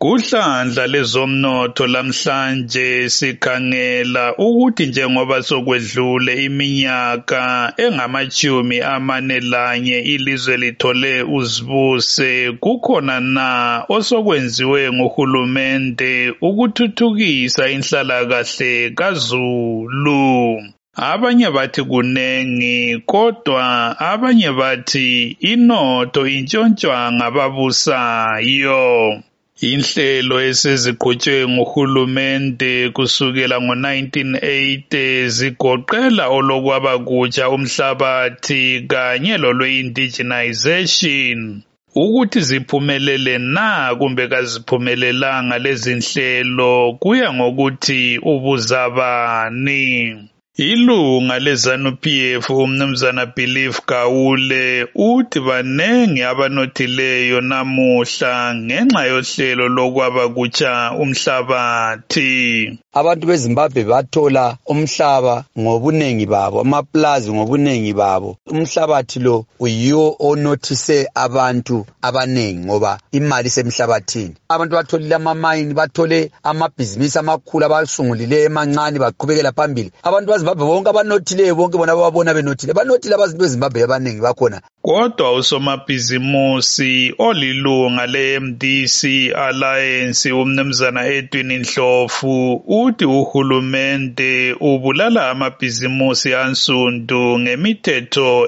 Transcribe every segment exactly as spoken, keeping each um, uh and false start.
Kuhlandla lezomnotho lamhlanje sikhangela ukuthi njengoba sokwedlule iminyaka engamachumi amane lanye ilizwe lithole uzibuse, kukhona na osokwenziwe nguhulumende ukuthuthukisa inhlalakahle kaZulu. Abanye bathi kunengi, kodwa abanye bathi inotho intshontshwa ngababusayo. Inhlelo eseziqhutshwe nguhulumende kusukela ngo nineteen eighty zigoqela olokwabakutsha umhlabathi kanye lolwe-indigenization. Ukuthi ziphumelele na kumbe kaziphumelelanga lezi nhlelo kuya ngokuthi ubuzabani. Ilunga leZANU-P F umnumzana Believe Gawule uthi banengi abanothileyo namuhla ngenxa yohlelo lokwabakutsha umhlabathi. Abantu beZimbabwe bathola umhlaba ngobunengi babo, amaplazi ngobunengi babo. Umhlabathi lo uyiwo onothise abantu abanengi ngoba imali semhlabathini. Abantu batholile amamayini, bathole amabhizinisi amakhulu abasungulile emancane baqhubekela phambili. Abantu beZimbabwe bonke abanothileyo bonke bona babona benothile. Banothile abazintu beZimbabwe abanengi bakhona. Kodwa usomabhizimusi olilunga le-M D C Alliance umnumzana Edwin Ndlovu uthi uhulumende ubulala amabhizimusi ansundu ngemithetho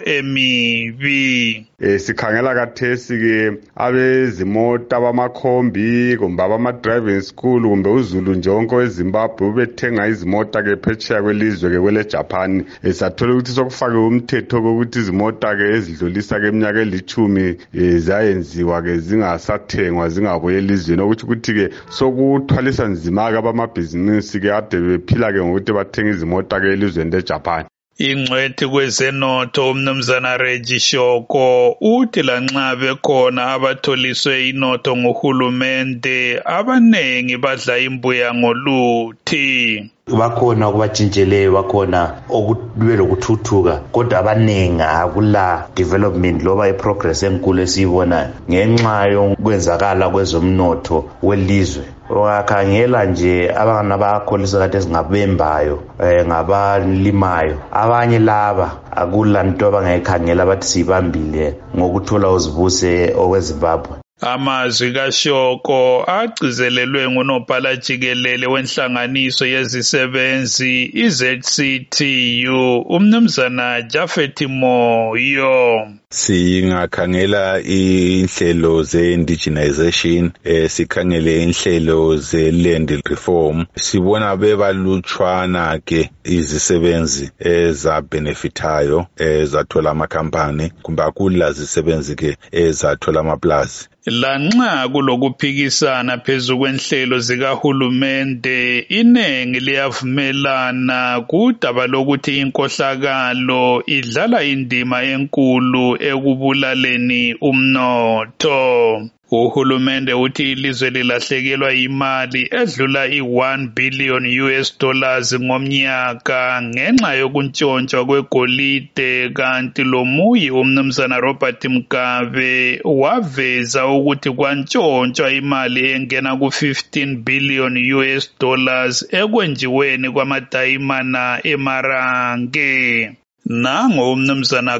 emibi. Eh sikhangela kathesi ke abezimota bamakhombi kumbe abama driving school kumbe uZulu njonke weZimbabwe ubethenga izimota ke phetsheya kwelizwe ke kwele Japan. Esathola ukuthi sokufake umthetho ukuthi izimota ke ezidlulisa ke eminyaka elithumi zayenziwa ke zingasathengwa zingabuye elizweni, ukuthi ukuthi ke sokuthwalisa nzima ke abamabhizinisi ke ade bephila ke ngokuthi bathenga izimota ke elizweni leJapan. Ingcwethi kwezenotho umnumzana Reggie Shoko uthi lanxa bekhona abatholiswe inotho nguhulumende abanengi badla imbuya ngoluthi. Bakhona okubatshintsheleyo, bakhona okube lokuthuthuka, kodwa abanengi akula development loba iprogress enkulu esiyibona ngenxa yokwenzakala kwezomnotho welizwe. Wakhangela nje abana bakholisa kade singabembayo eh ngabalimayo, abanye laba akula nto abangayikhangela bathi sibambile ngokuthola uzibuse okweZimbabwe. Amazwi kaShoko agcizelelwe ngunobhala jikelele wenhlanganiso yezisebenzi i-Z C T U umnumzana Japhet Moyo. Singakhangela inhlelo ze-indigenization, eh, sikhangele inhlelo ze-land reform, sibona bebalutshwana ke izisebenzi ezabenefitayo ezathola amakhampani kumbe akula zisebenzi ke ezathola amaplazi. Lanxa kulokuphikisana phezu kwenhlelo zikahulumende, inengi liyavumelana kudaba lokuthi inkohlakalo idlala indima enkulu ekubulaleni umnotho. Uhulumende uthi ilizwe lilahlekelwa imali edlula i-one billion U S dollars ngomnyaka ngenxa yokuntshontshwa kwegolide, kanti lo muyi umnumzana Robert Mugabe waveza ukuthi kwantshontsha imali engena ku-fifteen billion U S dollars ekwenjiweni kwamadayimana eMarange. Nango umnumzana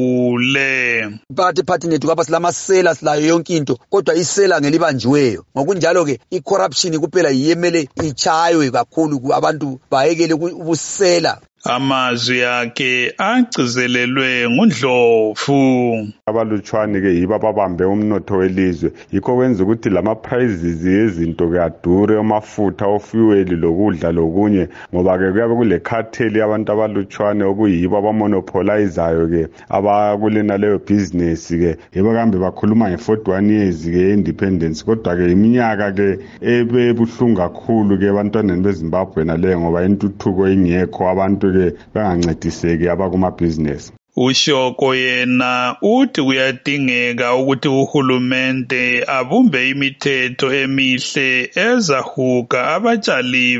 Gawule. Party party nethu kwaba silamasela silayo yonke into, kodwa isela ngelibanjiweyo. Ngokunjalo ke i-corruption kuphela yiyemele ichaywe kakhulu abantu bayekele ubusela. Amazwi yakhe agcizelelwe nguNdlovu. Abalutshwane ke yiba babambe umnotho welizwe, yikho kwenza ukuthi lama prices yezinto ke adure, amafutha ofuel lokudla lokunye, ngoba ke kuyabe kule cartel yabantu abalutshwane okuyibo abamonopolizayo ke abakulena leyo business ke. Yebo kambe bakhuluma nge-forty-one years ke independence, kodwa ke iminyaka ke ebebuhlungu kakhulu ke ebantwaneni beZimbabwe nale ngoba intuthuko ingekho, abantu ke bangancediseki abakuma business. Ushoko yena uthi kuyadingeka ukuthi uhulumende abumbe imithetho emihle ezahuga abatshali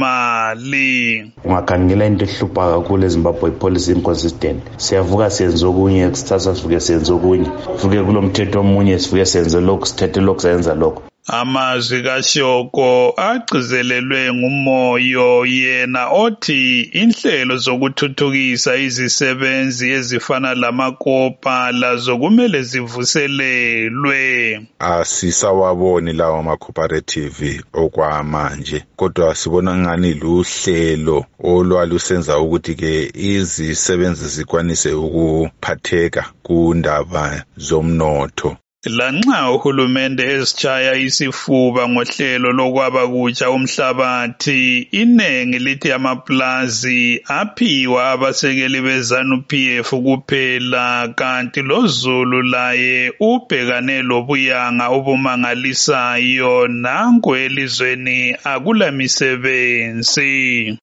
bezimali. Ungakhangela into ehlupha kakhulu eZimbabwe policy inconsistent. Siyavuka senze okunye, kusithatha sivuke senze okunye. Sivuke kulomthetho omunye sivuke senze lokho, sithethe lokho senza lokho. Amazwi kaShoko agcizelelwe nguMoyo yena othi inhlelo zokuthuthukisa izisebenzi ezifana lamakopa lazo kumele zivuselelwe. Asisawaboni lawo ama-cooperative okwamanje, kodwa sibona ngani luhlelo olwalusenza ukuthi-ke izisebenzi zikwanise ukuphatheka kundaba zomnotho. Lanxa uhulumende ezitshaya isifuba ngohlelo lokwaba kutsha umhlabathi, inengi lithi amaplazi aphiwa abasekeli beZANU-P F kuphela, kanti loZulu laye ubhekane lobuyanga obumangalisayo nanku elizweni akula misebenzi.